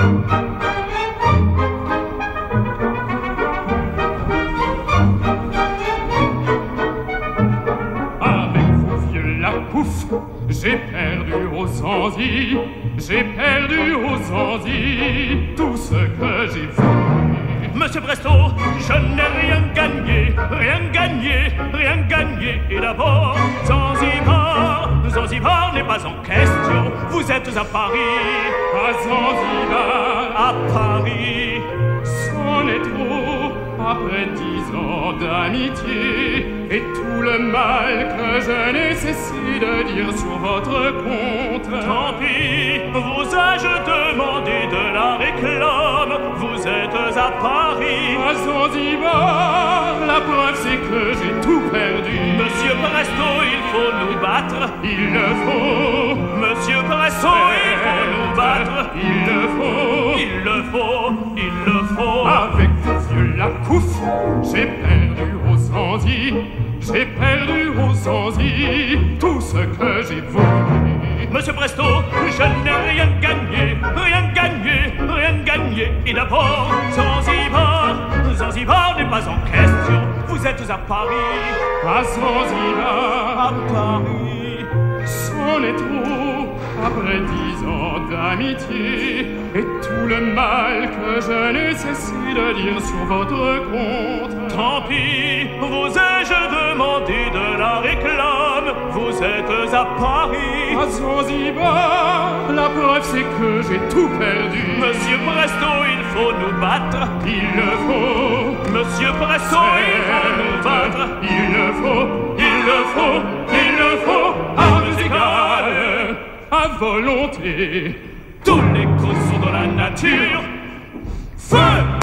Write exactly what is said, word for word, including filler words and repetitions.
J'ai perdu aux Zanzi, j'ai perdu aux Zanzi tout ce que j'ai voulu. Monsieur Presto, je n'ai rien gagné, rien gagné, rien gagné. Et d'abord, Zanzibar, Zanzibar n'est pas en question. Vous êtes à Paris, à Zanzibar, à Paris. C'en est trop, après dix ans d'amitié, et tout le mal que je n'ai cessé de dire sur votre compte. Tant pis, vous ai-je demandé de la réclame. Vous êtes à Paris, à Zanzibar, la preuve c'est que j'ai tout perdu. Monsieur Presto, il faut nous battre. Il le faut. Monsieur Presto, il faut nous battre. Il le faut. Il le faut, il le faut. Avec vos vieux lacouf, j'ai perdu aux Zanzi, j'ai perdu aux Zanzi tout ce que j'ai voulu. Monsieur Presto, je n'ai rien gagné, rien gagné, rien gagné. Et d'abord, Zanzibar, Zanzibar n'est pas en question. Vous êtes à Paris, à Zanzibar, à Paris. C'en est trop, après dix ans d'amitié, et tout le mal que je n'ai cessé de dire sur votre compte. Tant pis, vous ai-je demandé de la réclame. Vous êtes à Paris, à Zanzibar, la preuve c'est que j'ai tout perdu. Monsieur Presto, il faut nous battre. Il le faut. Monsieur Presto, il faut nous battre. Il le faut, il le faut, il le faut, à musical, à volonté. Tous les causes sont dans la nature. Feu!